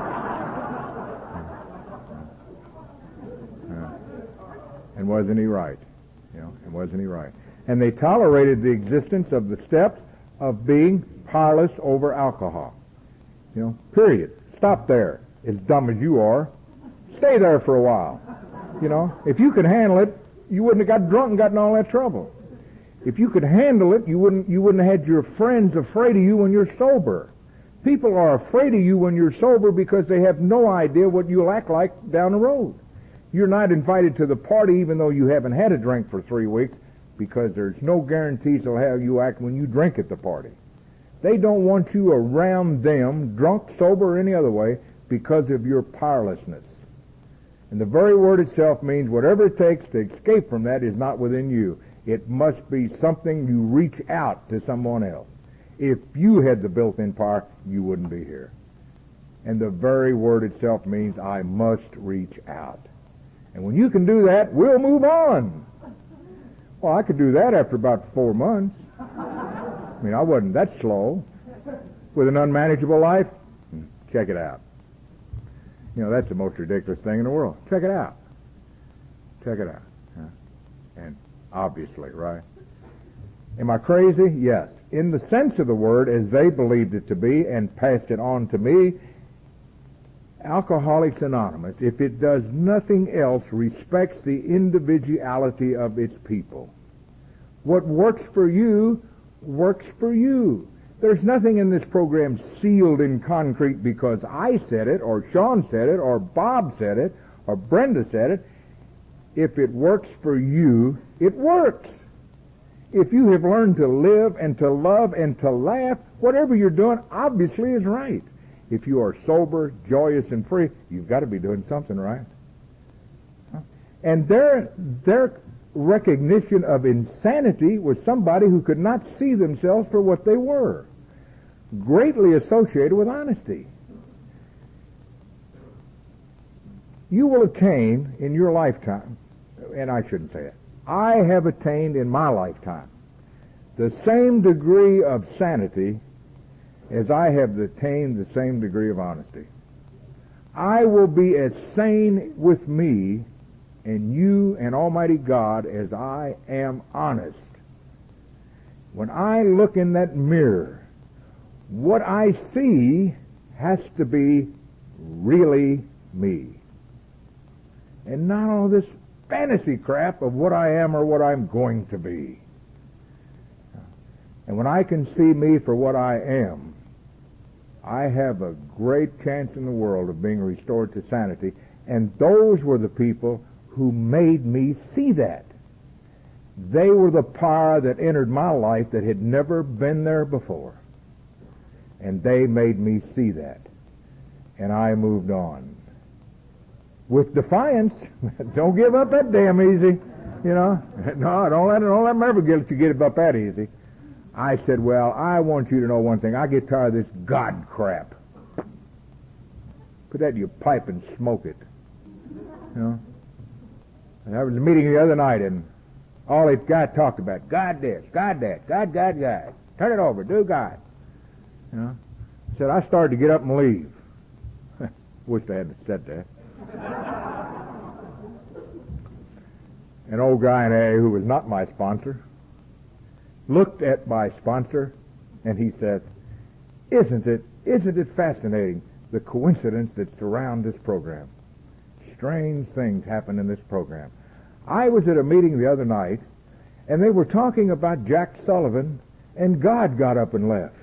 And wasn't he right? And wasn't he right? And they tolerated the existence of the steps of being powerless over alcohol. Period. Stop there. As dumb as you are, stay there for a while. If you could handle it, you wouldn't have got drunk and gotten all that trouble. If you could handle it, you wouldn't have had your friends afraid of you when you're sober. People are afraid of you when you're sober because they have no idea what you'll act like down the road. You're not invited to the party even though you haven't had a drink for 3 weeks because there's no guarantees they'll have you act when you drink at the party. They don't want you around them, drunk, sober, or any other way, because of your powerlessness. And the very word itself means whatever it takes to escape from that is not within you. It must be something you reach out to someone else. If you had the built-in power, you wouldn't be here. And the very word itself means I must reach out. And when you can do that, we'll move on. Well, I could do that after about 4 months. I wasn't that slow. With an unmanageable life, check it out. That's the most ridiculous thing in the world. Check it out. Check it out. And obviously, right? Am I crazy? Yes. In the sense of the word, as they believed it to be and passed it on to me, Alcoholics Anonymous, if it does nothing else, respects the individuality of its people. What works for you, works for you. There's nothing in this program sealed in concrete because I said it, or Sean said it, or Bob said it, or Brenda said it. If it works for you, it works. If you have learned to live and to love and to laugh, whatever you're doing obviously is right. If you are sober, joyous, and free, you've got to be doing something right. And their recognition of insanity was somebody who could not see themselves for what they were, greatly associated with honesty. You will attain in your lifetime, and I shouldn't say it, I have attained in my lifetime the same degree of sanity as I have attained the same degree of honesty. I will be as sane with me and you and Almighty God as I am honest. When I look in that mirror, what I see has to be really me. And not all this fantasy crap of what I am or what I'm going to be. And when I can see me for what I am, I have a great chance in the world of being restored to sanity. And those were the people who made me see that. They were the power that entered my life that had never been there before. And they made me see that. And I moved on. With defiance. Don't give up that damn easy. No, don't let them ever get you get up that easy. I said, well, I want you to know one thing. I get tired of this God crap. Put that in your pipe and smoke it. You know? And I was in a meeting the other night, and all the guy talked about, God this, God that, God. Turn it over, do God. You know? He said, I started to get up and leave. Wish I hadn't said that. An old guy in AA who was not my sponsor looked at my sponsor, and he said, Isn't it fascinating, the coincidence that surrounds this program? Strange things happen in this program. I was at a meeting the other night, and they were talking about Jack Sullivan, and God got up and left.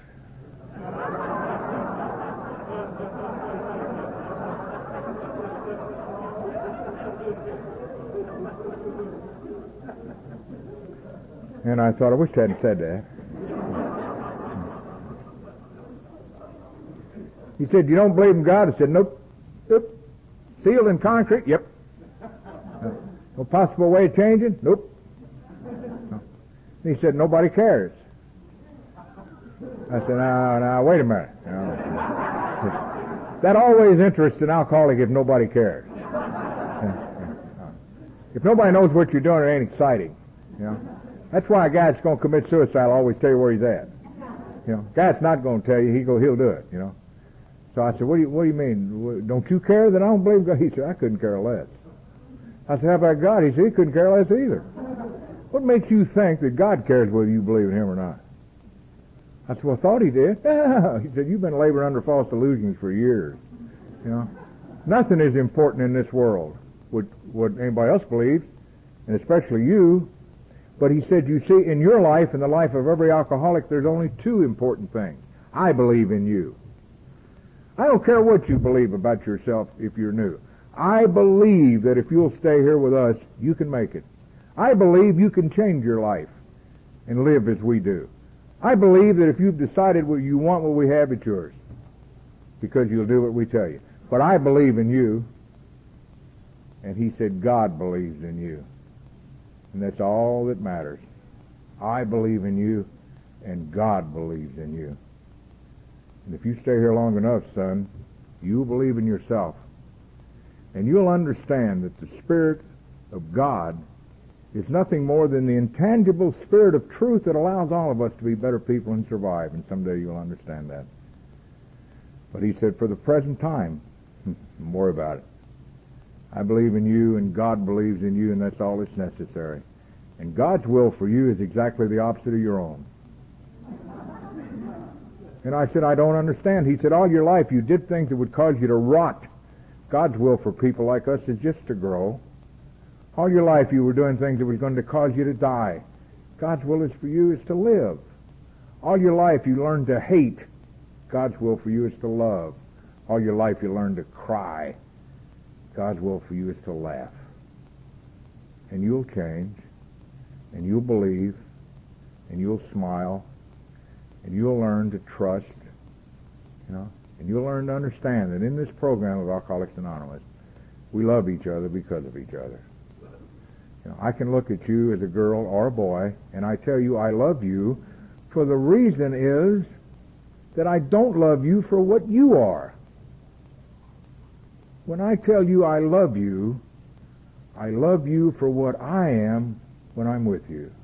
And I thought, I wish I hadn't said that. He said, you don't believe in God? I said, nope. Sealed in concrete? Yep. No possible way of changing? Nope. No. He said, nobody cares. I said, now, wait a minute. That always interests an alcoholic if nobody cares. If nobody knows what you're doing, it ain't exciting. You know? That's why a guy that's going to commit suicide will always tell you where he's at. You know, guy that's not going to tell you, he'll do it. You know. So I said, what do you mean? Don't you care? Then I don't believe God. He said, I couldn't care less. I said, how about God? He said, he couldn't care less either. What makes you think that God cares whether you believe in him or not? I said, well, I thought he did. Yeah. He said, you've been laboring under false illusions for years. You know, nothing is important in this world, what anybody else believes, and especially you. But he said, you see, in your life and the life of every alcoholic, there's only two important things. I believe in you. I don't care what you believe about yourself if you're new. I believe that if you'll stay here with us, you can make it. I believe you can change your life and live as we do. I believe that if you've decided what you want, what we have, it's yours. Because you'll do what we tell you. But I believe in you. And he said, God believes in you. And that's all that matters. I believe in you, and God believes in you. And if you stay here long enough, son, you'll believe in yourself. And you'll understand that the Spirit of God is nothing more than the intangible Spirit of truth that allows all of us to be better people and survive. And someday you'll understand that. But he said, for the present time, don't worry about it. I believe in you, and God believes in you, and that's all that's necessary. And God's will for you is exactly the opposite of your own. And I said, I don't understand. He said, all your life you did things that would cause you to rot. God's will for people like us is just to grow. All your life you were doing things that was going to cause you to die. God's will is for you is to live. All your life you learned to hate. God's will for you is to love. All your life you learned to cry. God's will for you is to laugh. And you'll change, and you'll believe, and you'll smile, and you'll learn to trust, you know, and you'll learn to understand that in this program of Alcoholics Anonymous, we love each other because of each other. You know, I can look at you as a girl or a boy, and I tell you I love you, for the reason is that I don't love you for what you are. When I tell you I love you for what I am when I'm with you.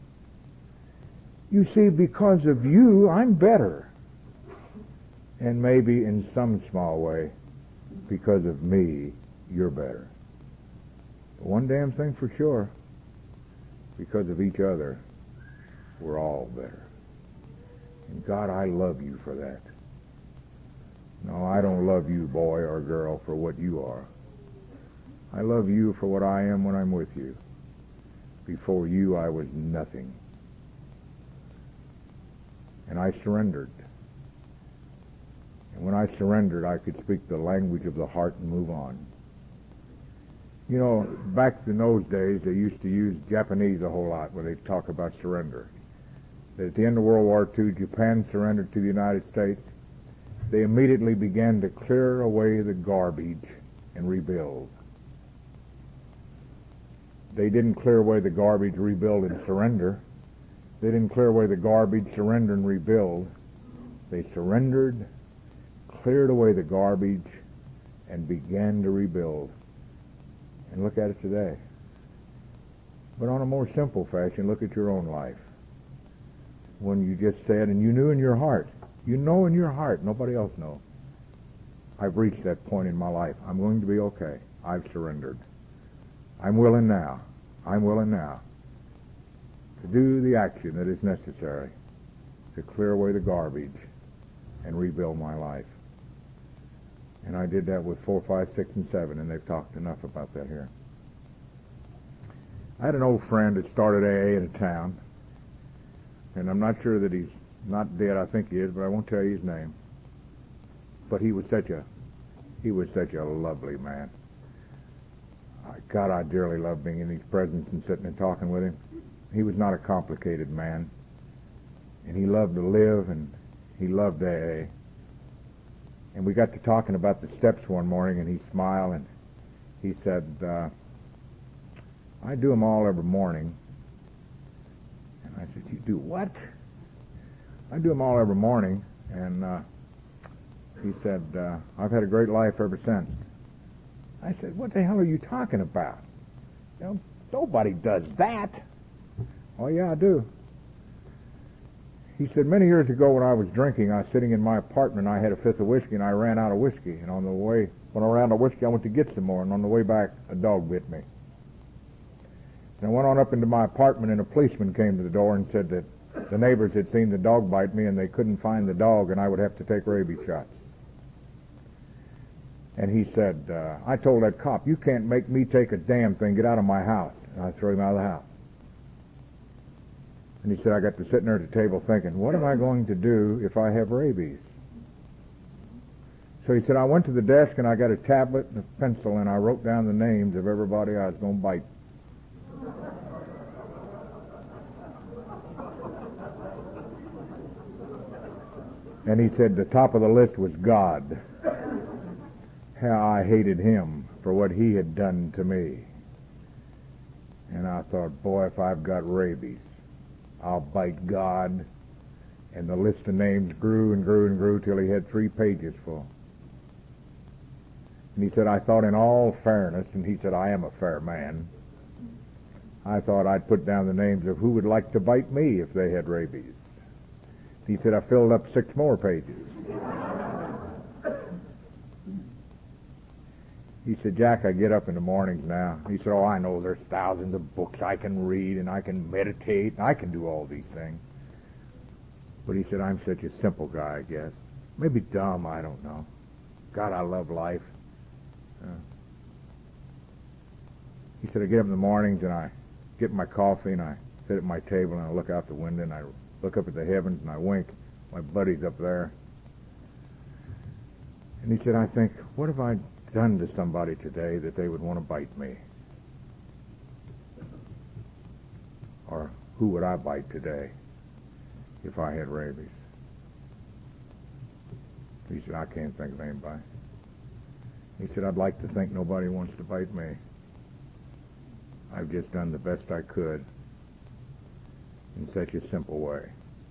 You see, because of you, I'm better. And maybe in some small way, because of me, you're better. But one damn thing for sure, because of each other, we're all better. And God, I love you for that. No, I don't love you, boy or girl, for what you are. I love you for what I am when I'm with you. Before you, I was nothing. And I surrendered. And when I surrendered, I could speak the language of the heart and move on. You know, back in those days, they used to use Japanese a whole lot when they talk about surrender. That at the end of World War II, Japan surrendered to the United States. They immediately began to clear away the garbage and rebuild. They didn't clear away the garbage, rebuild, and surrender. They didn't clear away the garbage, surrender, and rebuild. They surrendered, cleared away the garbage, and began to rebuild. And look at it today. But on a more simple fashion, look at your own life. When you just said, and you knew in your heart, you know in your heart, nobody else knows, I've reached that point in my life. I'm going to be okay. I've surrendered. I'm willing now to do the action that is necessary to clear away the garbage and rebuild my life. And I did that with 4, 5, 6, and 7, and they've talked enough about that here. I had an old friend that started AA in a town, and I'm not sure that he's not dead. I think he is, but I won't tell you his name. But he was such a lovely man. God, I dearly loved being in his presence and sitting and talking with him. He was not a complicated man, and he loved to live, and he loved AA. And we got to talking about the steps one morning, and he smiled, and he said, I do them all every morning. And I said, you do what? I do them all every morning. And he said, I've had a great life ever since. I said, what the hell are you talking about? You know, nobody does that. Oh, yeah, I do. He said, many years ago when I was drinking, I was sitting in my apartment, I had a fifth of whiskey, and I ran out of whiskey. And on the way, when I ran out of whiskey, I went to get some more, and on the way back, a dog bit me. And I went on up into my apartment, and a policeman came to the door and said that the neighbors had seen the dog bite me, and they couldn't find the dog, and I would have to take rabies shots. And he said, I told that cop, you can't make me take a damn thing, get out of my house. And I threw him out of the house. And he said, I got to sitting there at the table thinking, what am I going to do if I have rabies? So he said, I went to the desk and I got a tablet and a pencil and I wrote down the names of everybody I was going to bite. And he said, the top of the list was God. How I hated him for what he had done to me. And I thought, boy, if I've got rabies, I'll bite God. And the list of names grew and grew and grew till he had 3 pages full. And he said, I thought in all fairness, and he said, I am a fair man, I thought I'd put down the names of who would like to bite me if they had rabies. He said, I filled up 6 more pages. He said, Jack, I get up in the mornings now. He said, oh, I know there's thousands of books I can read, and I can meditate, and I can do all these things. But he said, I'm such a simple guy, I guess. Maybe dumb, I don't know. God, I love life. He said, I get up in the mornings, and I get my coffee, and I sit at my table, and I look out the window, and I look up at the heavens, and I wink. My buddy's up there. And he said, I think, what have I done to somebody today that they would want to bite me? Or who would I bite today if I had rabies? He said, I can't think of anybody. He said, I'd like to think nobody wants to bite me. I've just done the best I could in such a simple way.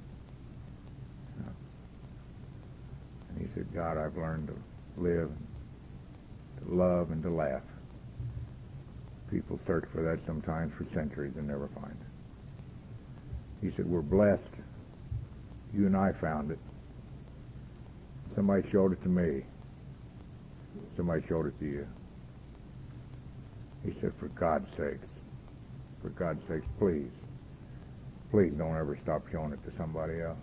And he said, God, I've learned to live, to love, and to laugh. People search for that sometimes for centuries and never find it. He said, we're blessed. You and I found it. Somebody showed it to me. Somebody showed it to you. He said, for God's sakes, please don't ever stop showing it to somebody else.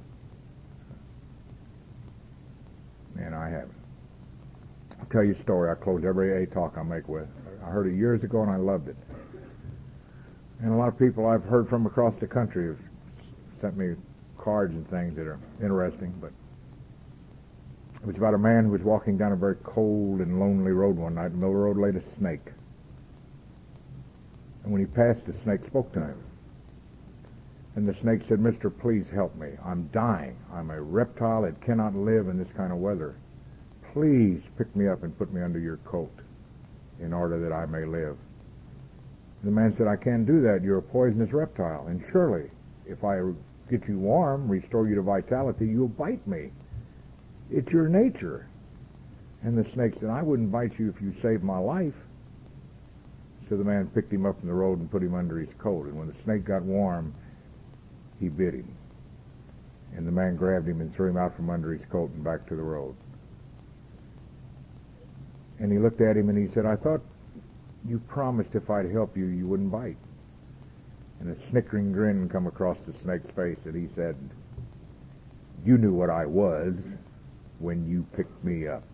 Man, I haven't. I'll tell you a story I close every A talk I make with. I heard it years ago and I loved it. And a lot of people I've heard from across the country have sent me cards and things that are interesting, but it was about a man who was walking down a very cold and lonely road one night. In the middle of the road laid a snake. And when he passed, the snake spoke to him. And the snake said, Mister, please help me. I'm dying. I'm a reptile that cannot live in this kind of weather. Please pick me up and put me under your coat in order that I may live. The man said, I can't do that. You're a poisonous reptile. And surely, if I get you warm, restore you to vitality, you'll bite me. It's your nature. And the snake said, I wouldn't bite you if you saved my life. So the man picked him up from the road and put him under his coat. And when the snake got warm, he bit him. And the man grabbed him and threw him out from under his coat and back to the road. And he looked at him and he said, I thought you promised if I'd help you, you wouldn't bite. And a snickering grin come across the snake's face, and he said, you knew what I was when you picked me up.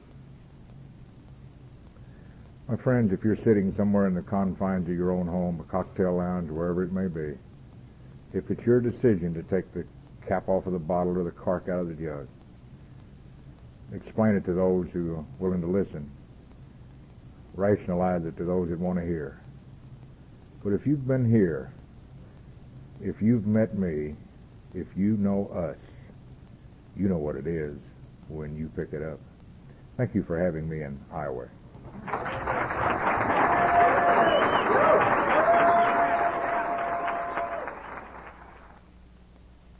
My friends, if you're sitting somewhere in the confines of your own home, a cocktail lounge, wherever it may be, if it's your decision to take the cap off of the bottle or the cork out of the jug, explain it to those who are willing to listen. Rationalize it to those that want to hear. But if you've been here, if you've met me, if you know us, you know what it is when you pick it up. Thank you for having me in Iowa.